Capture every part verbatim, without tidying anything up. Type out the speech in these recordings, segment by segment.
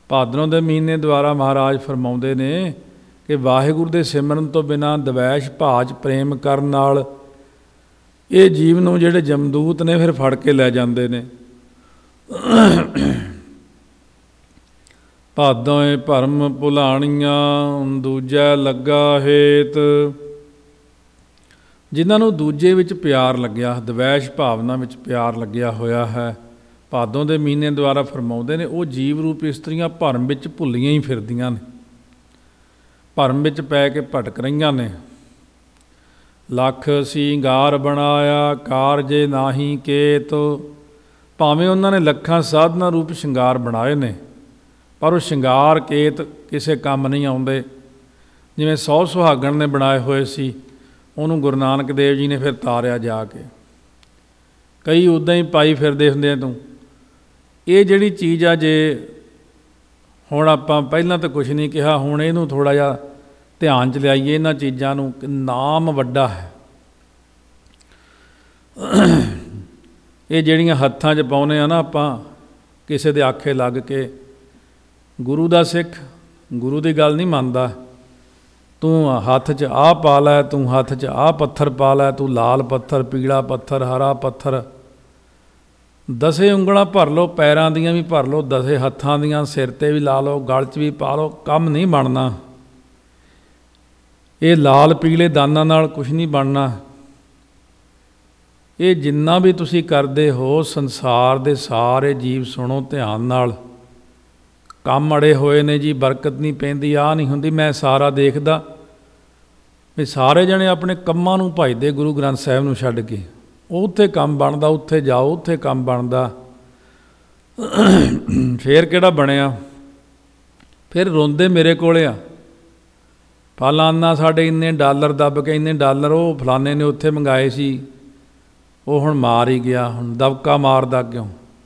ਭਾਦਰੋਂ ਦੇ ਮਹੀਨੇ ਦੁਆਰਾ ਮਹਾਰਾਜ ਫਰਮਾਉਂਦੇ ਨੇ ਕਿ ਵਾਹਿਗੁਰੂ ਦੇ ਸਿਮਰਨ ਤੋਂ ਬਿਨਾਂ ਦਵੈਸ਼ ਭਾਜ ਪ੍ਰੇਮ ਕਰਨ ਨਾਲ ਇਹ ਜੀਵ ਨੂੰ ਜਿਹੜੇ ਜਮਦੂਤ ਨੇ ਫਿਰ ਫੜ ਕੇ ਲੈ ਜਾਂਦੇ ਨੇ। ਭਾਦੋਂਏ ਭਰਮ ਭੁਲਾਣੀਆਂ ਦੂਜੈ ਲੱਗਾ ਹੇਤ। ਜਿਨ੍ਹਾਂ ਨੂੰ ਦੂਜੇ ਵਿੱਚ ਪਿਆਰ ਲੱਗਿਆ, ਦਵੈਸ਼ ਭਾਵਨਾ ਵਿੱਚ ਪਿਆਰ ਲੱਗਿਆ ਹੋਇਆ ਹੈ, ਭਾਦੋਂ ਦੇ ਮਹੀਨੇ ਦੁਆਰਾ ਫਰਮਾਉਂਦੇ ਨੇ ਉਹ ਜੀਵ ਰੂਪ ਇਸਤਰੀਆਂ ਭਰਮ ਵਿੱਚ ਭੁੱਲੀਆਂ ਹੀ ਫਿਰਦੀਆਂ ਨੇ, ਭਰਮ ਵਿੱਚ ਪੈ ਕੇ ਭਟਕ ਰਹੀਆਂ ਨੇ। ਲੱਖ ਸਿੰਗਾਰ ਬਣਾਇਆ ਕਾਰਜੇ ਨਾਹੀ ਕੇਤ। ਭਾਵੇਂ ਉਹਨਾਂ ਨੇ ਲੱਖਾਂ ਸਾਧਨਾ ਰੂਪ ਸ਼ਿੰਗਾਰ ਬਣਾਏ ਨੇ, ਪਰ ਉਹ ਸ਼ਿੰਗਾਰ ਕੇਤ ਕਿਸੇ ਕੰਮ ਨਹੀਂ ਆਉਂਦੇ। ਜਿਵੇਂ ਸੌ ਸੁਹਾਗਣ ਨੇ ਬਣਾਏ ਹੋਏ ਸੀ, ਉਹਨੂੰ ਗੁਰੂ ਨਾਨਕ ਦੇਵ ਜੀ ਨੇ ਫਿਰ ਤਾਰਿਆ ਜਾ ਕੇ। ਕਈ ਉੱਦਾਂ ਹੀ ਪਾਈ ਫਿਰਦੇ ਹੁੰਦੇ ਆ। ਤੂੰ ਇਹ ਜਿਹੜੀ ਚੀਜ਼ ਆ, ਜੇ ਹੁਣ ਆਪਾਂ ਪਹਿਲਾਂ ਤਾਂ ਕੁਛ ਨਹੀਂ ਕਿਹਾ, ਹੁਣ ਇਹਨੂੰ ਥੋੜ੍ਹਾ ਜਿਹਾ ਧਿਆਨ 'ਚ ਲਿਆਈਏ ਇਹਨਾਂ ਚੀਜ਼ਾਂ ਨੂੰ। ਨਾਮ ਵੱਡਾ ਹੈ। ਇਹ ਜਿਹੜੀਆਂ ਹੱਥਾਂ 'ਚ ਪਾਉਂਦੇ ਆ ਨਾ ਆਪਾਂ, ਕਿਸੇ ਦੇ ਆਖੇ ਲੱਗ ਕੇ, ਗੁਰੂ ਦਾ ਸਿੱਖ ਗੁਰੂ ਦੀ ਗੱਲ ਨਹੀਂ ਮੰਨਦਾ। ਤੂੰ ਹੱਥ 'ਚ ਆਹ ਪਾ ਲੈ, ਤੂੰ ਹੱਥ 'ਚ ਆਹ ਪੱਥਰ ਪਾ ਲੈ, ਤੂੰ ਲਾਲ ਪੱਥਰ, ਪੀਲਾ ਪੱਥਰ, ਹਰਾ ਪੱਥਰ, ਦਸੇ ਉਂਗਲਾਂ ਭਰ ਲਓ, ਪੈਰਾਂ ਦੀਆਂ ਵੀ ਭਰ ਲਓ, ਦਸੇ ਹੱਥਾਂ ਦੀਆਂ, ਸਿਰ 'ਤੇ ਵੀ ਲਾ ਲਓ, ਗਲ 'ਚ ਵੀ ਪਾ ਲਓ, ਕੰਮ ਨਹੀਂ ਬਣਨਾ। ਇਹ ਲਾਲ ਪੀਲੇ ਦਾਨਾਂ ਨਾਲ ਕੁਛ ਨਹੀਂ ਬਣਨਾ। ਇਹ ਜਿੰਨਾ ਵੀ ਤੁਸੀਂ ਕਰਦੇ ਹੋ, ਸੰਸਾਰ ਦੇ ਸਾਰੇ ਜੀਵ ਸੁਣੋ ਧਿਆਨ ਨਾਲ, ਕੰਮ ਅੜੇ ਹੋਏ ਨੇ ਜੀ, ਬਰਕਤ ਨਹੀਂ ਪੈਂਦੀ, ਆਹ ਨਹੀਂ ਹੁੰਦੀ। ਮੈਂ ਸਾਰਾ ਦੇਖਦਾ ਵੀ ਸਾਰੇ ਜਣੇ ਆਪਣੇ ਕੰਮਾਂ ਨੂੰ ਭਜਦੇ ਗੁਰੂ ਗ੍ਰੰਥ ਸਾਹਿਬ ਨੂੰ ਛੱਡ ਕੇ। ਉੱਥੇ ਕੰਮ ਬਣਦਾ, ਉੱਥੇ ਜਾਓ, ਉੱਥੇ ਕੰਮ ਬਣਦਾ, ਫੇਰ ਕਿਹੜਾ ਬਣਿਆ? ਫਿਰ ਰੋਂਦੇ ਮੇਰੇ ਕੋਲ ਆ, ਫਲਾਨਾ ਸਾਡੇ ਇੰਨੇ ਡਾਲਰ ਦੱਬ ਕੇ, ਇੰਨੇ ਡਾਲਰ ਉਹ ਫਲਾਨੇ ਨੇ ਉੱਥੇ ਮੰਗਾਏ ਸੀ, ਉਹ ਹੁਣ ਮਾਰ ਹੀ ਗਿਆ, ਹੁਣ ਦਬਕਾ ਮਾਰਦਾ ਕਿਉਂ?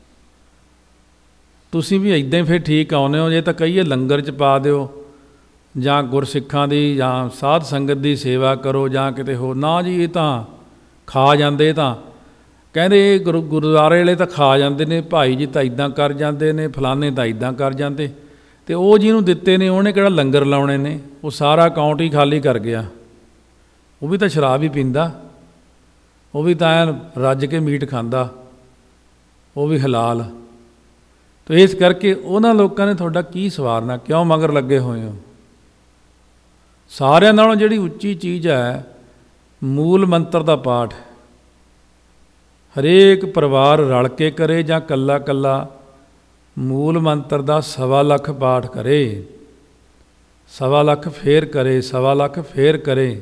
ਤੁਸੀਂ ਵੀ ਇੱਦਾਂ ਹੀ ਫਿਰ ਠੀਕ ਆਉਂਦੇ ਹੋ। ਜੇ ਤਾਂ ਕਹੀਏ ਲੰਗਰ 'ਚ ਪਾ ਦਿਓ, ਜਾਂ ਗੁਰਸਿੱਖਾਂ ਦੀ ਜਾਂ ਸਾਧ ਸੰਗਤ ਦੀ ਸੇਵਾ ਕਰੋ, ਜਾਂ ਕਿਤੇ ਹੋ, ਨਾ ਜੀ ਇਹ ਤਾਂ ਖਾ ਜਾਂਦੇ। ਤਾਂ ਕਹਿੰਦੇ ਇਹ ਗੁਰੂ ਗੁਰਦੁਆਰੇ ਵਾਲੇ ਤਾਂ ਖਾ ਜਾਂਦੇ ਨੇ, ਭਾਈ ਜੀ ਤਾਂ ਇੱਦਾਂ ਕਰ ਜਾਂਦੇ ਨੇ, ਫਲਾਣੇ ਤਾਂ ਇੱਦਾਂ ਕਰ ਜਾਂਦੇ। ਅਤੇ ਉਹ ਜਿਹਨੂੰ ਦਿੱਤੇ ਨੇ ਉਹਨੇ ਕਿਹੜਾ ਲੰਗਰ ਲਾਉਣੇ ਨੇ? ਉਹ ਸਾਰਾ ਅਕਾਊਂਟ ਹੀ ਖਾਲੀ ਕਰ ਗਿਆ। ਉਹ ਵੀ ਤਾਂ ਸ਼ਰਾਬ ਹੀ ਪੀਂਦਾ, ਉਹ ਵੀ ਤਾਂ ਐਨ ਰੱਜ ਕੇ ਮੀਟ ਖਾਂਦਾ, ਉਹ ਵੀ ਹਲਾਲ। ਅਤੇ ਇਸ ਕਰਕੇ ਉਹਨਾਂ ਲੋਕਾਂ ਨੇ ਤੁਹਾਡਾ ਕੀ ਸਵਾਰਨਾ? ਕਿਉਂ ਮਗਰ ਲੱਗੇ ਹੋਏ ਹੋ? ਸਾਰਿਆਂ ਨਾਲੋਂ ਜਿਹੜੀ ਉੱਚੀ ਚੀਜ਼ ਹੈ, ਮੂਲ ਮੰਤਰ ਦਾ ਪਾਠ। ਹਰੇਕ ਪਰਿਵਾਰ ਰਲ ਕੇ ਕਰੇ ਜਾਂ ਇਕੱਲਾ ਇਕੱਲਾ, ਮੂਲ ਮੰਤਰ ਦਾ ਸਵਾ ਲੱਖ ਪਾਠ ਕਰੇ, ਸਵਾ ਲੱਖ ਫੇਰ ਕਰੇ, ਸਵਾ ਲੱਖ ਫੇਰ ਕਰੇ।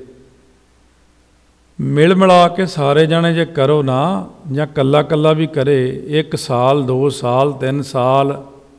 ਮਿਲ ਮਿਲਾ ਕੇ ਸਾਰੇ ਜਾਣੇ ਜੇ ਕਰੋ ਨਾ, ਜਾਂ ਇਕੱਲਾ ਇਕੱਲਾ ਵੀ ਕਰੇ, ਇੱਕ ਸਾਲ, ਦੋ ਸਾਲ, ਤਿੰਨ ਸਾਲ,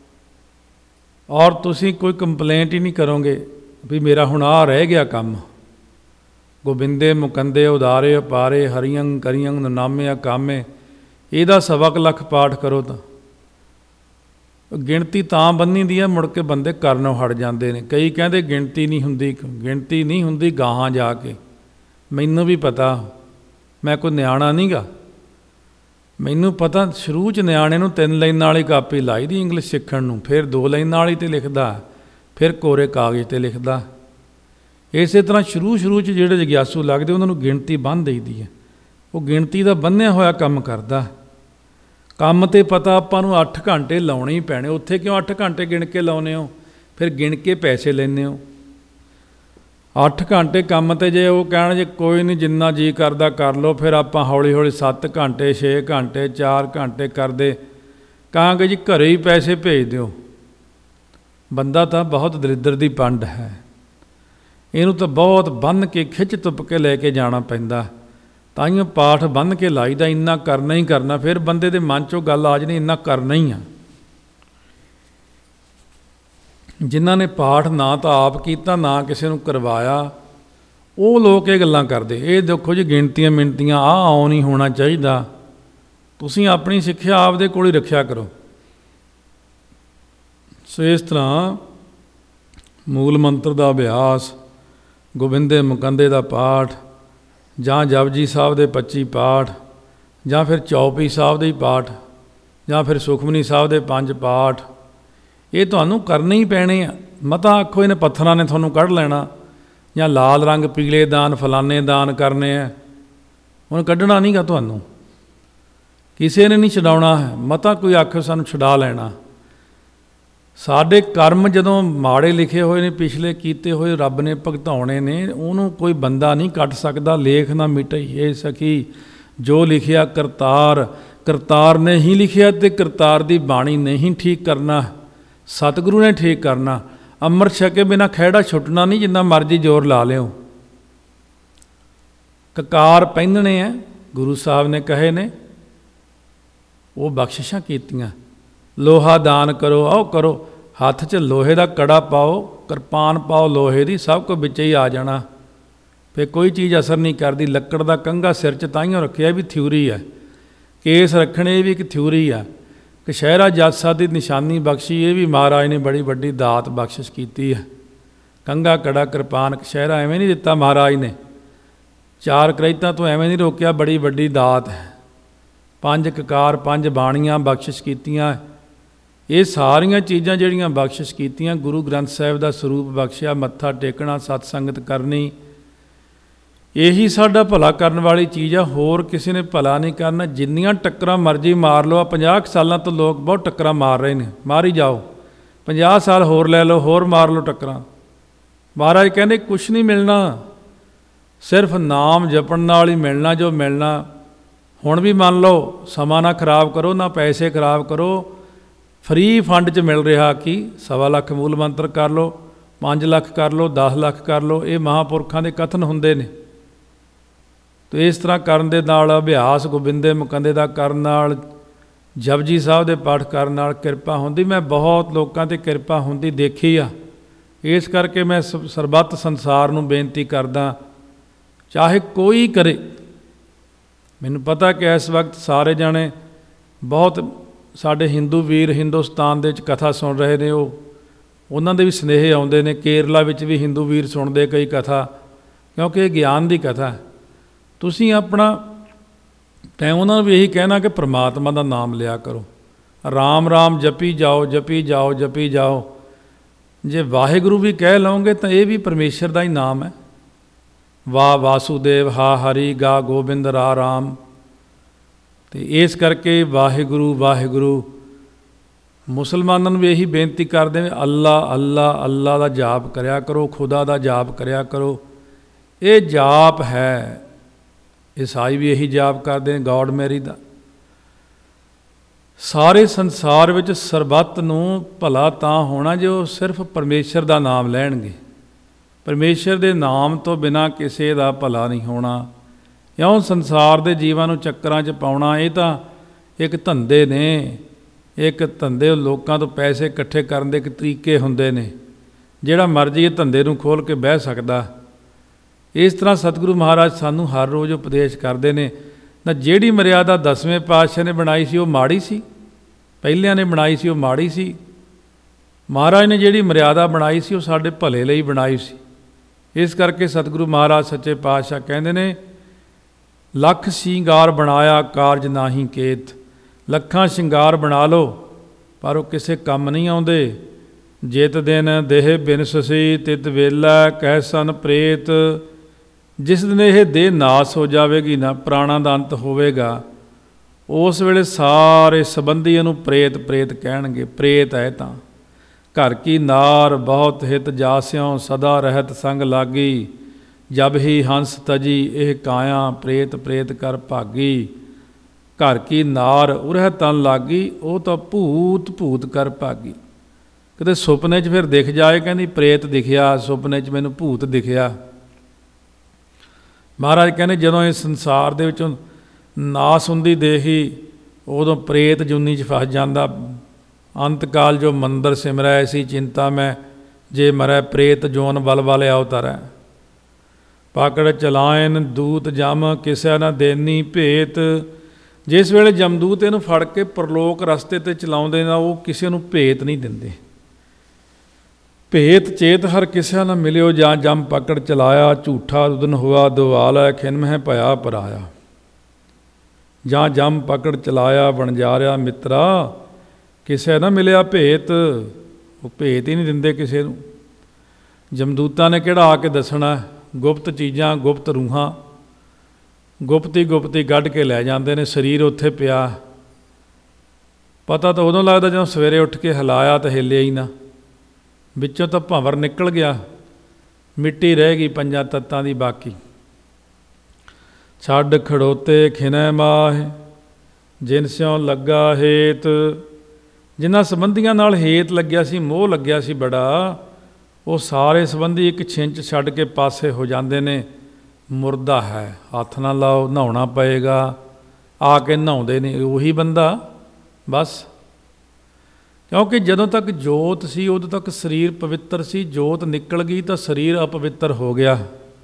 ਔਰ ਤੁਸੀਂ ਕੋਈ ਕੰਪਲੇਂਟ ਹੀ ਨਹੀਂ ਕਰੋਗੇ ਵੀ ਮੇਰਾ ਹੁਣ ਆਹ ਰਹਿ ਗਿਆ ਕੰਮ। ਗੋਬਿੰਦੇ ਮੁਕੰਦੇ ਉਦਾਰੇ ਅਪਾਰੇ, ਹਰੀਅੰ ਕਰੀਅੰ ਨਾਮੇ ਕਾਮੇ, ਇਹਦਾ ਸਵਾ ਕੁ ਲੱਖ ਪਾਠ ਕਰੋ ਤਾਂ ਗਿਣਤੀ ਤਾਂ ਬੰਨੀ ਦੀ ਹੈ, ਮੁੜ ਕੇ ਬੰਦੇ ਕਰਨੋਂ ਹਟ ਜਾਂਦੇ ਨੇ। ਕਈ ਕਹਿੰਦੇ ਗਿਣਤੀ ਨਹੀਂ ਹੁੰਦੀ, ਗਿਣਤੀ ਨਹੀਂ ਹੁੰਦੀ ਗਾਹਾਂ ਜਾ ਕੇ। ਮੈਨੂੰ ਵੀ ਪਤਾ, ਮੈਂ ਕੋਈ ਨਿਆਣਾ ਨਹੀਂ ਗਾ, ਮੈਨੂੰ ਪਤਾ। ਸ਼ੁਰੂ 'ਚ ਨਿਆਣੇ ਨੂੰ ਤਿੰਨ ਲਾਈਨਾਂ ਵਾਲੀ ਕਾਪੀ ਲਾਈ ਦੀ ਇੰਗਲਿਸ਼ ਸਿੱਖਣ ਨੂੰ, ਫਿਰ ਦੋ ਲਾਈਨਾਂ ਵਾਲੀ 'ਤੇ ਲਿਖਦਾ, ਫਿਰ ਕੋਰੇ ਕਾਗਜ਼ 'ਤੇ ਲਿਖਦਾ। ਇਸੇ ਤਰ੍ਹਾਂ ਸ਼ੁਰੂ ਸ਼ੁਰੂ 'ਚ ਜਿਹੜੇ ਜਗਿਆਸੂ ਲੱਗਦੇ ਉਹਨਾਂ ਨੂੰ ਗਿਣਤੀ ਬੰਨ੍ਹ ਦੇਈਦੀ ਹੈ। ਉਹ ਗਿਣਤੀ ਦਾ ਬੰਨ੍ਹਿਆ ਹੋਇਆ ਕੰਮ ਕਰਦਾ। ਕੰਮ 'ਤੇ ਪਤਾ ਆਪਾਂ ਨੂੰ ਅੱਠ ਘੰਟੇ ਲਾਉਣੇ ਹੀ ਪੈਣੇ। ਉੱਥੇ ਕਿਉਂ ਅੱਠ ਘੰਟੇ ਗਿਣ ਕੇ ਲਾਉਂਦੇ ਹੋ? ਫਿਰ ਗਿਣ ਕੇ ਪੈਸੇ ਲੈਂਦੇ ਹੋ। ਅੱਠ ਘੰਟੇ ਕੰਮ 'ਤੇ ਜੇ ਉਹ ਕਹਿਣ ਜੇ ਕੋਈ ਨਹੀਂ ਜਿੰਨਾ ਜੀਅ ਕਰਦਾ ਕਰ ਲਓ, ਫਿਰ ਆਪਾਂ ਹੌਲੀ ਹੌਲੀ ਸੱਤ ਘੰਟੇ, ਛੇ ਘੰਟੇ, ਚਾਰ ਘੰਟੇ ਕਰਦੇ ਕਹਾਂਗੇ ਜੀ ਘਰੇ ਹੀ ਪੈਸੇ ਭੇਜ ਦਿਓ। ਬੰਦਾ ਤਾਂ ਬਹੁਤ ਦਲਿੱਦਰ ਦੀ ਪੰਡ ਹੈ, ਇਹਨੂੰ ਤਾਂ ਬਹੁਤ ਬੰਨ੍ਹ ਕੇ ਖਿੱਚ ਤੁੱਪ ਕੇ ਲੈ ਕੇ ਜਾਣਾ ਪੈਂਦਾ। ਤਾਂਹੀਓ ਪਾਠ ਬੰਨ੍ਹ ਕੇ ਲਾਈਦਾ, ਇੰਨਾ ਕਰਨਾ ਹੀ ਕਰਨਾ। ਫਿਰ ਬੰਦੇ ਦੇ ਮਨ 'ਚੋਂ ਗੱਲ ਆ ਜਾਣੀ ਇੰਨਾ ਕਰਨਾ ਹੀ ਆ। ਜਿਨ੍ਹਾਂ ਨੇ ਪਾਠ ਨਾ ਤਾਂ ਆਪ ਕੀਤਾ, ਨਾ ਕਿਸੇ ਨੂੰ ਕਰਵਾਇਆ, ਉਹ ਲੋਕ ਇਹ ਗੱਲਾਂ ਕਰਦੇ। ਇਹ ਦੇਖੋ ਜੀ ਗਿਣਤੀਆਂ ਮਿਣਤੀਆਂ ਆਹ ਆਉ ਨਹੀਂ ਹੋਣਾ ਚਾਹੀਦਾ। ਤੁਸੀਂ ਆਪਣੀ ਸਿੱਖਿਆ ਆਪਦੇ ਕੋਲ ਹੀ ਰੱਖਿਆ ਕਰੋ। ਸੋ ਇਸ ਤਰ੍ਹਾਂ ਮੂਲ ਮੰਤਰ ਦਾ ਅਭਿਆਸ, ਗੋਬਿੰਦੇ ਮੁਕੰਦੇ ਦਾ ਪਾਠ, ਜਾਂ ਜਪਜੀ ਸਾਹਿਬ ਦੇ ਪੱਚੀ ਪਾਠ, ਜਾਂ ਫਿਰ ਚੌਪਈ ਸਾਹਿਬ ਦੇ ਹੀ ਪਾਠ, ਜਾਂ ਫਿਰ ਸੁਖਮਨੀ ਸਾਹਿਬ ਦੇ ਪੰਜ ਪਾਠ, ਇਹ ਤੁਹਾਨੂੰ ਕਰਨੇ ਹੀ ਪੈਣੇ ਆ। ਮਤਾ ਆਖੋ ਇਹਨੇ ਪੱਥਰਾਂ ਨੇ ਤੁਹਾਨੂੰ ਕੱਢ ਲੈਣਾ, ਜਾਂ ਲਾਲ ਰੰਗ ਪੀਲੇ ਦਾਨ ਫਲਾਣੇ ਦਾਨ ਕਰਨੇ ਆ, ਹੁਣ ਕੱਢਣਾ ਨਹੀਂ ਗਾ ਤੁਹਾਨੂੰ, ਕਿਸੇ ਨੇ ਨਹੀਂ ਛਡਾਉਣਾ ਹੈ। ਮਤਾ ਕੋਈ ਆਖੇ ਸਾਨੂੰ ਛਡਾ ਲੈਣਾ। ਸਾਡੇ ਕਰਮ ਜਦੋਂ ਮਾੜੇ ਲਿਖੇ ਹੋਏ ਨੇ, ਪਿਛਲੇ ਕੀਤੇ ਹੋਏ ਰੱਬ ਨੇ ਭੁਗਤਾਉਣੇ ਨੇ, ਉਹਨੂੰ ਕੋਈ ਬੰਦਾ ਨਹੀਂ ਕੱਟ ਸਕਦਾ। ਲੇਖ ਨਾ ਮਿਟਈ ਇਹ ਸਖੀ ਜੋ ਲਿਖਿਆ ਕਰਤਾਰ, ਕਰਤਾਰ ਨੇ ਹੀ ਲਿਖਿਆ ਅਤੇ ਕਰਤਾਰ ਦੀ ਬਾਣੀ ਨਹੀਂ ਠੀਕ ਕਰਨਾ, ਸਤਿਗੁਰੂ ਨੇ ਠੀਕ ਕਰਨਾ। ਅੰਮ੍ਰਿਤ ਛਕੇ ਬਿਨਾਂ ਖਹਿੜਾ ਛੁੱਟਣਾ ਨਹੀਂ, ਜਿੰਨਾ ਮਰਜ਼ੀ ਜ਼ੋਰ ਲਾ ਲਿਓ। ਕਕਾਰ ਪਹਿਨਣੇ ਆ, ਗੁਰੂ ਸਾਹਿਬ ਨੇ ਕਹੇ ਨੇ, ਉਹ ਬਖਸ਼ਿਸ਼ਾਂ ਕੀਤੀਆਂ। ਲੋਹਾ ਦਾਨ ਕਰੋ, ਆਓ ਕਰੋ, ਹੱਥ 'ਚ ਲੋਹੇ ਦਾ ਕੜਾ ਪਾਓ, ਕਿਰਪਾਨ ਪਾਓ ਲੋਹੇ ਦੀ, ਸਭ ਕੁਝ ਵਿੱਚ ਹੀ ਆ ਜਾਣਾ, ਫਿਰ ਕੋਈ ਚੀਜ਼ ਅਸਰ ਨਹੀਂ ਕਰਦੀ। ਲੱਕੜ ਦਾ ਕੰਘਾ ਸਿਰ 'ਚ ਤਾਂਹੀਓ ਰੱਖਿਆ ਵੀ ਥਿਊਰੀ ਹੈ, ਕੇਸ ਰੱਖਣੇ ਵੀ ਇੱਕ ਥਿਊਰੀ ਆ। ਕਛਹਿਰਾ ਜੱਜ ਸਾਹਿਬ ਦੀ ਨਿਸ਼ਾਨੀ ਬਖਸ਼ੀ, ਇਹ ਵੀ ਮਹਾਰਾਜ ਨੇ ਬੜੀ ਵੱਡੀ ਦਾਤ ਬਖਸ਼ਿਸ਼ ਕੀਤੀ ਹੈ। ਕੰਘਾ ਕੜਾ ਕਿਰਪਾਨ ਕਛਹਿਰਾ ਐਵੇਂ ਨਹੀਂ ਦਿੱਤਾ ਮਹਾਰਾਜ ਨੇ, ਚਾਰ ਕਰੈਤਾਂ ਤੋਂ ਐਵੇਂ ਨਹੀਂ ਰੋਕਿਆ, ਬੜੀ ਵੱਡੀ ਦਾਤ ਹੈ। ਪੰਜ ਕਕਾਰ, ਪੰਜ ਬਾਣੀਆਂ ਬਖਸ਼ਿਸ਼ ਕੀਤੀਆਂ। ਇਹ ਸਾਰੀਆਂ ਚੀਜ਼ਾਂ ਜਿਹੜੀਆਂ ਬਖਸ਼ਿਸ਼ ਕੀਤੀਆਂ, ਗੁਰੂ ਗ੍ਰੰਥ ਸਾਹਿਬ ਦਾ ਸਰੂਪ ਬਖਸ਼ਿਆ। ਮੱਥਾ ਟੇਕਣਾ, ਸਤ ਸੰਗਤ ਕਰਨੀ, ਇਹੀ ਸਾਡਾ ਭਲਾ ਕਰਨ ਵਾਲੀ ਚੀਜ਼ ਆ, ਹੋਰ ਕਿਸੇ ਨੇ ਭਲਾ ਨਹੀਂ ਕਰਨਾ। ਜਿੰਨੀਆਂ ਟੱਕਰਾਂ ਮਰਜ਼ੀ ਮਾਰ ਲਓ, ਪੰਜਾਹ ਕੁ ਸਾਲਾਂ ਤੋਂ ਲੋਕ ਬਹੁਤ ਟੱਕਰਾਂ ਮਾਰ ਰਹੇ ਨੇ, ਮਾਰੀ ਜਾਓ, ਪੰਜਾਹ ਸਾਲ ਹੋਰ ਲੈ ਲਓ, ਹੋਰ ਮਾਰ ਲਓ ਟੱਕਰਾਂ। ਮਹਾਰਾਜ ਕਹਿੰਦੇ ਕੁਛ ਨਹੀਂ ਮਿਲਣਾ, ਸਿਰਫ ਨਾਮ ਜਪਣ ਨਾਲ ਹੀ ਮਿਲਣਾ ਜੋ ਮਿਲਣਾ। ਹੁਣ ਵੀ ਮੰਨ ਲਓ, ਸਮਾਂ ਨਾ ਖਰਾਬ ਕਰੋ, ਨਾ ਪੈਸੇ ਖਰਾਬ ਕਰੋ, ਫਰੀ ਫੰਡ 'ਚ ਮਿਲ ਰਿਹਾ ਕਿ ਸਵਾ ਲੱਖ ਮੂਲ ਮੰਤਰ ਕਰ ਲਓ, ਪੰਜ ਲੱਖ ਕਰ ਲਓ, ਦਸ ਲੱਖ ਕਰ ਲਓ। ਇਹ ਮਹਾਂਪੁਰਖਾਂ ਦੇ ਕਥਨ ਹੁੰਦੇ ਨੇ। ਅਤੇ ਇਸ ਤਰ੍ਹਾਂ ਕਰਨ ਦੇ ਨਾਲ, ਅਭਿਆਸ ਗੋਬਿੰਦੇ ਮੁਕੰਦੇ ਦਾ ਕਰਨ ਨਾਲ, ਜਪਜੀ ਸਾਹਿਬ ਦੇ ਪਾਠ ਕਰਨ ਨਾਲ ਕਿਰਪਾ ਹੁੰਦੀ। ਮੈਂ ਬਹੁਤ ਲੋਕਾਂ 'ਤੇ ਕਿਰਪਾ ਹੁੰਦੀ ਦੇਖੀ ਆ, ਇਸ ਕਰਕੇ ਮੈਂ ਸ ਸਰਬੱਤ ਸੰਸਾਰ ਨੂੰ ਬੇਨਤੀ ਕਰਦਾ, ਚਾਹੇ ਕੋਈ ਕਰੇ। ਮੈਨੂੰ ਪਤਾ ਕਿ ਇਸ ਵਕਤ ਸਾਰੇ ਜਾਣੇ ਬਹੁਤ ਸਾਡੇ ਹਿੰਦੂ ਵੀਰ ਹਿੰਦੁਸਤਾਨ ਦੇ ਵਿੱਚ ਕਥਾ ਸੁਣ ਰਹੇ ਨੇ, ਉਹ ਉਹਨਾਂ ਦੇ ਵੀ ਸੁਨੇਹੇ ਆਉਂਦੇ ਨੇ। ਕੇਰਲਾ ਵਿੱਚ ਵੀ ਹਿੰਦੂ ਵੀਰ ਸੁਣਦੇ ਕਈ ਕਥਾ, ਕਿਉਂਕਿ ਇਹ ਗਿਆਨ ਦੀ ਕਥਾ ਹੈ। ਤੁਸੀਂ ਆਪਣਾ ਤੈਂ ਉਹਨਾਂ ਨੂੰ ਵੀ ਇਹੀ ਕਹਿਣਾ ਕਿ ਪ੍ਰਮਾਤਮਾ ਦਾ ਨਾਮ ਲਿਆ ਕਰੋ, ਰਾਮ ਰਾਮ ਜਪੀ ਜਾਓ, ਜਪੀ ਜਾਓ, ਜਪੀ ਜਾਓ। ਜੇ ਵਾਹਿਗੁਰੂ ਵੀ ਕਹਿ ਲਓਗੇ ਤਾਂ ਇਹ ਵੀ ਪਰਮੇਸ਼ਰ ਦਾ ਹੀ ਨਾਮ ਹੈ। ਵਾਹ ਵਾਸੂਦੇਵ, ਹਾ ਹਰੀ, ਗਾ ਗੋਬਿੰਦ, ਰਾ ਰਾਮ। ਅਤੇ ਇਸ ਕਰਕੇ ਵਾਹਿਗੁਰੂ ਵਾਹਿਗੁਰੂ ਮੁਸਲਮਾਨਾਂ ਨੂੰ ਵੀ ਇਹੀ ਬੇਨਤੀ ਕਰਦੇ ਨੇ, ਅੱਲਾ ਅੱਲਾ ਅੱਲਾ ਦਾ ਜਾਪ ਕਰਿਆ ਕਰੋ, ਖੁਦਾ ਦਾ ਜਾਪ ਕਰਿਆ ਕਰੋ। ਇਹ ਜਾਪ ਹੈ। ਈਸਾਈ ਵੀ ਇਹੀ ਜਾਪ ਕਰਦੇ ਨੇ, ਗੌਡ ਮੈਰੀ ਦਾ। ਸਾਰੇ ਸੰਸਾਰ ਵਿੱਚ ਸਰਬੱਤ ਨੂੰ ਭਲਾ ਤਾਂ ਹੋਣਾ ਜੇ ਉਹ ਸਿਰਫ ਪਰਮੇਸ਼ਰ ਦਾ ਨਾਮ ਲੈਣਗੇ। ਪਰਮੇਸ਼ਰ ਦੇ ਨਾਮ ਤੋਂ ਬਿਨਾਂ ਕਿਸੇ ਦਾ ਭਲਾ ਨਹੀਂ ਹੋਣਾ। ਇਉਂ ਸੰਸਾਰ ਦੇ ਜੀਵਾਂ ਨੂੰ ਚੱਕਰਾਂ 'ਚ ਪਾਉਣਾ, ਇਹ ਤਾਂ ਇੱਕ ਧੰਦੇ ਨੇ, ਇੱਕ ਧੰਦੇ ਲੋਕਾਂ ਤੋਂ ਪੈਸੇ ਇਕੱਠੇ ਕਰਨ ਦੇ ਇੱਕ ਤਰੀਕੇ ਹੁੰਦੇ ਨੇ। ਜਿਹੜਾ ਮਰਜ਼ੀ ਇਹ ਧੰਦੇ ਨੂੰ ਖੋਲ੍ਹ ਕੇ ਬਹਿ ਸਕਦਾ। ਇਸ ਤਰ੍ਹਾਂ ਸਤਿਗੁਰੂ ਮਹਾਰਾਜ ਸਾਨੂੰ ਹਰ ਰੋਜ਼ ਉਪਦੇਸ਼ ਕਰਦੇ ਨੇ ਨਾ। ਜਿਹੜੀ ਮਰਿਆਦਾ ਦਸਵੇਂ ਪਾਤਸ਼ਾਹ ਨੇ ਬਣਾਈ ਸੀ ਉਹ ਮਾੜੀ ਸੀ, ਪਹਿਲਿਆਂ ਨੇ ਬਣਾਈ ਸੀ ਉਹ ਮਾੜੀ ਸੀ। ਮਹਾਰਾਜ ਨੇ ਜਿਹੜੀ ਮਰਿਆਦਾ ਬਣਾਈ ਸੀ ਉਹ ਸਾਡੇ ਭਲੇ ਲਈ ਬਣਾਈ ਸੀ। ਇਸ ਕਰਕੇ ਸਤਿਗੁਰੂ ਮਹਾਰਾਜ ਸੱਚੇ ਪਾਤਸ਼ਾਹ ਕਹਿੰਦੇ ਨੇ, ਲੱਖ ਸ਼ਿੰਗਾਰ ਬਣਾਇਆ ਕਾਰਜ ਨਾਹੀਂ ਕੇਤ। ਲੱਖਾਂ ਸ਼ਿੰਗਾਰ ਬਣਾ ਲਓ ਪਰ ਉਹ ਕਿਸੇ ਕੰਮ ਨਹੀਂ ਆਉਂਦੇ। ਜਿਤ ਦਿਨ ਦੇਹ ਬਿਨਸਸੀ ਤਿਤ ਵੇਲਾ ਕਹਿ ਸਨ ਪ੍ਰੇਤ। ਜਿਸ ਦਿਨ ਇਹ ਦੇਹ ਨਾਸ ਹੋ ਜਾਵੇਗੀ ਨਾ, ਪ੍ਰਾਣਾਂ ਦਾ ਅੰਤ ਹੋਵੇਗਾ, ਉਸ ਵੇਲੇ ਸਾਰੇ ਸੰਬੰਧੀ ਇਹਨੂੰ ਪ੍ਰੇਤ ਪ੍ਰੇਤ ਕਹਿਣਗੇ। ਪ੍ਰੇਤ ਹੈ ਤਾਂ ਘਰ ਕੀ ਨਾਰ ਬਹੁਤ ਹਿਤ ਜਾਸਿਓ ਸਦਾ ਰਹਿਤ ਸੰਗ ਲਾਗੀ। ਜਬ ਹੀ ਹੰਸ ਤਜੀ ਇਹ ਕਾਇਆ ਪ੍ਰੇਤ ਪ੍ਰੇਤ ਕਰ ਭਾਗੀ। ਘਰ ਕੀ ਨਾਰ ਉਰਹਿ ਤਨ ਲਾਗੀ, ਉਹ ਤਾਂ ਭੂਤ ਭੂਤ ਕਰ ਭਾਗੀ। ਕਿਤੇ ਸੁਪਨੇ 'ਚ ਫਿਰ ਦਿਖ ਜਾਏ, ਕਹਿੰਦੀ ਪ੍ਰੇਤ ਦਿਖਿਆ, ਸੁਪਨੇ 'ਚ ਮੈਨੂੰ ਭੂਤ ਦਿਖਿਆ। ਮਹਾਰਾਜ ਕਹਿੰਦੇ ਜਦੋਂ ਇਸ ਸੰਸਾਰ ਦੇ ਵਿੱਚੋਂ ਨਾਸ ਹੁੰਦੀ ਦੇਖੀ, ਉਦੋਂ ਪ੍ਰੇਤ ਜੁਨੀ 'ਚ ਫਸ ਜਾਂਦਾ। ਅੰਤ ਕਾਲ ਜੋ ਮੰਦਰ ਸਿਮਰੈ ਐਸੀ ਚਿੰਤਾ ਮੈਂ, ਜੇ ਮਰੈ ਪ੍ਰੇਤ ਜੋਨ ਬਲ ਬਲ ਅਵਤਰੈ। ਪਾਕੜ ਚਲਾਇਨ ਦੂਤ ਜਮ ਕਿਸੈ ਨਾ ਦੇਨੀ ਭੇਤ। ਜਿਸ ਵੇਲੇ ਜਮਦੂਤ ਇਹਨੂੰ ਫੜ ਕੇ ਪ੍ਰਲੋਕ ਰਸਤੇ 'ਤੇ ਚਲਾਉਂਦੇ ਨਾ, ਉਹ ਕਿਸੇ ਨੂੰ ਭੇਤ ਨਹੀਂ ਦਿੰਦੇ। ਭੇਤ ਚੇਤ ਹਰ ਕਿਸਿਆ ਨਾ ਮਿਲਿਓ, ਜਾਂ ਜਮ ਪਕੜ ਚਲਾਇਆ ਝੂਠਾ ਉਦਨ ਹੋਆ ਦੁਆਲ ਖਿਨ ਹੈ ਭਇਆ ਪਰਾਇਆ। ਜਾਂ ਜਮ ਪਕੜ ਚਲਾਇਆ ਵਣਜਾਰਿਆ ਮਿੱਤਰਾ, ਕਿਸੇ ਨਾ ਮਿਲਿਆ ਭੇਤ। ਉਹ ਭੇਤ ਹੀ ਨਹੀਂ ਦਿੰਦੇ ਕਿਸੇ ਨੂੰ। ਜਮਦੂਤਾਂ ਨੇ ਕਿਹੜਾ ਆ ਕੇ ਦੱਸਣਾ, ਗੁਪਤ ਚੀਜ਼ਾਂ, ਗੁਪਤ ਰੂਹਾਂ ਗੁਪਤੀ ਗੁਪਤੀ ਕੱਢ ਕੇ ਲੈ ਜਾਂਦੇ ਨੇ। ਸਰੀਰ ਉੱਥੇ ਪਿਆ, ਪਤਾ ਤਾਂ ਉਦੋਂ ਲੱਗਦਾ ਜਦੋਂ ਸਵੇਰੇ ਉੱਠ ਕੇ ਹਿਲਾਇਆ ਤਾਂ ਹਿੱਲਿਆ ਹੀ ਨਾ, ਵਿੱਚੋਂ ਤਾਂ ਭੰਵਰ ਨਿਕਲ ਗਿਆ, ਮਿੱਟੀ ਰਹਿ ਗਈ ਪੰਜਾਂ ਤੱਤਾਂ ਦੀ ਬਾਕੀ। ਛੱਡ ਖੜੋਤੇ ਖਿਨੈ ਮਾਹਿ ਜਿਨ ਸਿਉ ਲੱਗਾ ਹੇਤ, ਜਿਨ੍ਹਾਂ ਸੰਬੰਧੀਆਂ ਨਾਲ ਹੇਤ ਲੱਗਿਆ ਸੀ, ਮੋਹ ਲੱਗਿਆ ਸੀ ਬੜਾ, ਉਹ ਸਾਰੇ ਸੰਬੰਧੀ ਇੱਕ ਛਿੰਚ ਛੱਡ ਕੇ ਪਾਸੇ ਹੋ ਜਾਂਦੇ ਨੇ। ਮੁਰਦਾ ਹੈ, ਹੱਥ ਨਾ ਲਾਓ, ਨਹਾਉਣਾ ਪਏਗਾ, ਆ ਕੇ ਨਹਾਉਂਦੇ ਨੇ ਉਹੀ ਬੰਦਾ ਬਸ। ਕਿਉਂਕਿ ਜਦੋਂ ਤੱਕ ਜੋਤ ਸੀ ਉਦੋਂ ਤੱਕ ਸਰੀਰ ਪਵਿੱਤਰ ਸੀ, ਜੋਤ ਨਿਕਲ ਗਈ ਤਾਂ ਸਰੀਰ ਅਪਵਿੱਤਰ ਹੋ ਗਿਆ।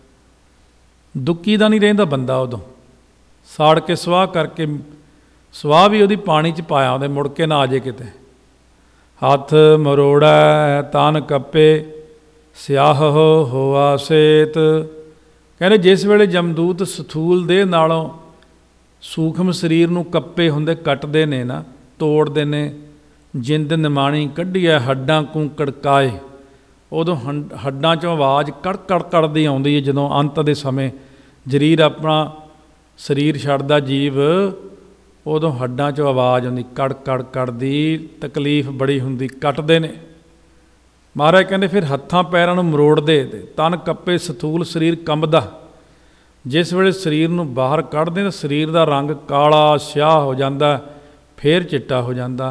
ਦੁੱਕੀ ਦਾ ਨਹੀਂ ਰਹਿੰਦਾ ਬੰਦਾ, ਉਦੋਂ ਸਾੜ ਕੇ ਸਵਾਹ ਕਰਕੇ, ਸਵਾਹ ਵੀ ਉਹਦੀ ਪਾਣੀ 'ਚ ਪਾਇਆ ਉਹਦੇ, ਮੁੜ ਕੇ ਨਾ ਆ ਜੇ ਕਿਤੇ। ਹੱਥ ਮਰੋੜਾ ਤਨ ਕੱਪੇ ਸਿਆਹ ਹੋਆ ਸੇਤ, ਕਹਿੰਦੇ ਜਿਸ ਵੇਲੇ ਜਮਦੂਤ ਸਥੂਲ ਦੇਹ ਨਾਲੋਂ ਸੂਖਮ ਸਰੀਰ ਨੂੰ ਕੱਪੇ ਹੁੰਦੇ, ਕੱਟਦੇ ਨੇ ਨਾ, ਤੋੜਦੇ ਨੇ, ਜਿੰਦ ਨਿਮਾਣੀ ਕੱਢੀਐ ਹੱਡਾਂ ਕੂੰ ਕੜਕਾਏ, ਉਦੋਂ ਹੰ ਹੱਡਾਂ 'ਚੋਂ ਆਵਾਜ਼ ਕੜ ਕੜ ਕੜਦੀ ਆਉਂਦੀ ਹੈ। ਜਦੋਂ ਅੰਤ ਦੇ ਸਮੇਂ ਸਰੀਰ ਆਪਣਾ ਸਰੀਰ ਛੱਡਦਾ ਜੀਵ, ਉਦੋਂ ਹੱਡਾਂ 'ਚੋਂ ਆਵਾਜ਼ ਆਉਂਦੀ ਕੜ ਕੜ ਕੜਦੀ, ਤਕਲੀਫ ਬੜੀ ਹੁੰਦੀ, ਕੱਟਦੇ ਨੇ। ਮਹਾਰਾਜ ਕਹਿੰਦੇ ਫਿਰ ਹੱਥਾਂ ਪੈਰਾਂ ਨੂੰ ਮਰੋੜਦੇ, ਤਨ ਕੱਪੇ ਸਥੂਲ ਸਰੀਰ ਕੰਬਦਾ। ਜਿਸ ਵੇਲੇ ਸਰੀਰ ਨੂੰ ਬਾਹਰ ਕੱਢਦੇ ਤਾਂ ਸਰੀਰ ਦਾ ਰੰਗ ਕਾਲਾ ਸਿਆਹ ਹੋ ਜਾਂਦਾ, ਫੇਰ ਚਿੱਟਾ ਹੋ ਜਾਂਦਾ,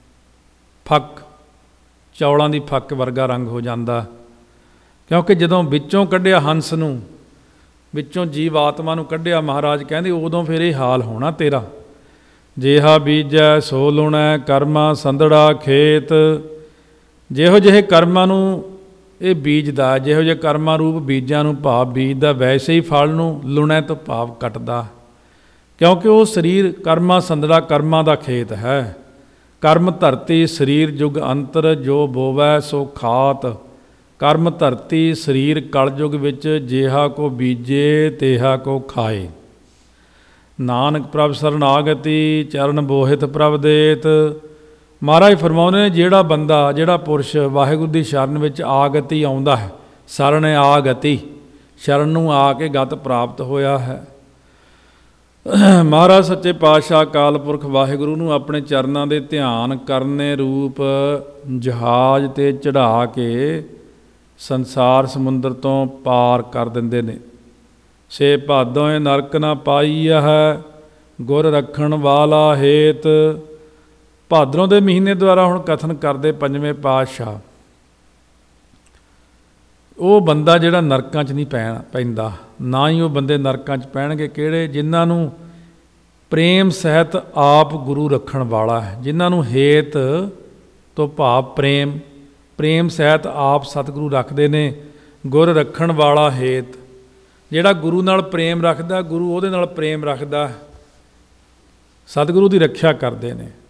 ਫੱਕ ਚੌਲਾਂ ਦੀ ਫੱਕ ਵਰਗਾ ਰੰਗ ਹੋ ਜਾਂਦਾ। ਕਿਉਂਕਿ ਜਦੋਂ ਵਿੱਚੋਂ ਕੱਢਿਆ ਹੰਸ ਨੂੰ, ਵਿੱਚੋਂ ਜੀਵ ਆਤਮਾ ਨੂੰ ਕੱਢਿਆ, ਮਹਾਰਾਜ ਕਹਿੰਦੇ ਉਦੋਂ ਫਿਰ ਇਹ ਹਾਲ ਹੋਣਾ ਤੇਰਾ। ਜਿਹਾ ਬੀਜੈ ਸੋ ਲੁਣੈ ਕਰਮਾ ਸੰਦੜਾ ਖੇਤ, ਜਿਹੋ ਜਿਹੇ ਕਰਮਾਂ ਨੂੰ ਇਹ ਬੀਜਦਾ, ਜਿਹੋ ਜਿਹੇ ਕਰਮਾਂ ਰੂਪ ਬੀਜਾਂ ਨੂੰ ਭਾਵ ਬੀਜਦਾ, ਵੈਸੇ ਹੀ ਫਲ ਨੂੰ ਲੁਣੈ ਤੋਂ ਭਾਵ ਕੱਟਦਾ। ਕਿਉਂਕਿ ਉਹ ਸਰੀਰ ਕਰਮਾਂ ਸੰਦੜਾ, ਕਰਮਾਂ ਦਾ ਖੇਤ ਹੈ। ਕਰਮ ਧਰਤੀ ਸਰੀਰ ਜੁਗ ਅੰਤਰ, ਜੋ ਬੋਵੈ ਸੋ ਖਾਤ। ਕਰਮ ਧਰਤੀ ਸਰੀਰ ਕਲਯੁਗ ਵਿੱਚ, ਜਿਹਾ ਕੋ ਬੀਜੇ ਤੇਹਾ ਕੋ ਖਾਏ। ਨਾਨਕ ਪ੍ਰਭ ਸਰਨਾਗਤੀ ਚਰਨ ਬੋਹਿਤ ਪ੍ਰਭ ਦੇਤ। ਮਹਾਰਾਜ ਫਰਮਾਉਂਦੇ ਨੇ ਜਿਹੜਾ ਬੰਦਾ, ਜਿਹੜਾ ਪੁਰਸ਼ ਵਾਹਿਗੁਰੂ ਦੀ ਸ਼ਰਨ ਵਿੱਚ ਆਗਤੀ ਆਉਂਦਾ ਹੈ, ਸ਼ਰਨ ਆਗਤੀ, ਸ਼ਰਨ ਨੂੰ ਆ ਕੇ ਗਤ ਪ੍ਰਾਪਤ ਹੋਇਆ ਹੈ। ਮਹਾਰਾਜ ਸੱਚੇ ਪਾਤਸ਼ਾਹ ਅਕਾਲ ਪੁਰਖ ਵਾਹਿਗੁਰੂ ਨੂੰ ਆਪਣੇ ਚਰਨਾਂ ਦੇ ਧਿਆਨ ਕਰਨੇ ਰੂਪ ਜਹਾਜ਼ 'ਤੇ ਚੜ੍ਹਾ ਕੇ ਸੰਸਾਰ ਸਮੁੰਦਰ ਤੋਂ ਪਾਰ ਕਰ ਦਿੰਦੇ ਨੇ। ਸੇ ਭਾਦੋਂ ਨਰਕ ਨਾ ਪਾਈ ਹੈ, ਗੁਰ ਰੱਖਣ ਵਾਲਾ ਹੇਤ। ਭਾਦਰੋਂ ਦੇ ਮਹੀਨੇ ਦੁਆਰਾ ਹੁਣ ਕਥਨ ਕਰਦੇ ਪੰਜਵੇਂ ਪਾਤਸ਼ਾਹ, ਉਹ ਬੰਦਾ ਜਿਹੜਾ ਨਰਕਾਂ 'ਚ ਨਹੀਂ ਪੈਣ ਪੈਂਦਾ, ਨਾ ਹੀ ਉਹ ਬੰਦੇ ਨਰਕਾਂ 'ਚ ਪੈਣਗੇ। ਕਿਹੜੇ? ਜਿਨ੍ਹਾਂ ਨੂੰ ਪ੍ਰੇਮ ਸਹਿਤ ਆਪ ਗੁਰੂ ਰੱਖਣ ਵਾਲਾ ਹੈ, ਜਿਨ੍ਹਾਂ ਨੂੰ ਹੇਤ ਤੋਂ ਭਾਵ ਪ੍ਰੇਮ, ਪ੍ਰੇਮ ਸਹਿਤ ਆਪ ਸਤਿਗੁਰੂ ਰੱਖਦੇ ਨੇ। ਗੁਰ ਰੱਖਣ ਵਾਲਾ ਹੇਤ, ਜਿਹੜਾ ਗੁਰੂ ਨਾਲ ਪ੍ਰੇਮ ਰੱਖਦਾ, ਗੁਰੂ ਉਹਦੇ ਨਾਲ ਪ੍ਰੇਮ ਰੱਖਦਾ, ਸਤਿਗੁਰੂ ਦੀ ਰੱਖਿਆ ਕਰਦੇ ਨੇ।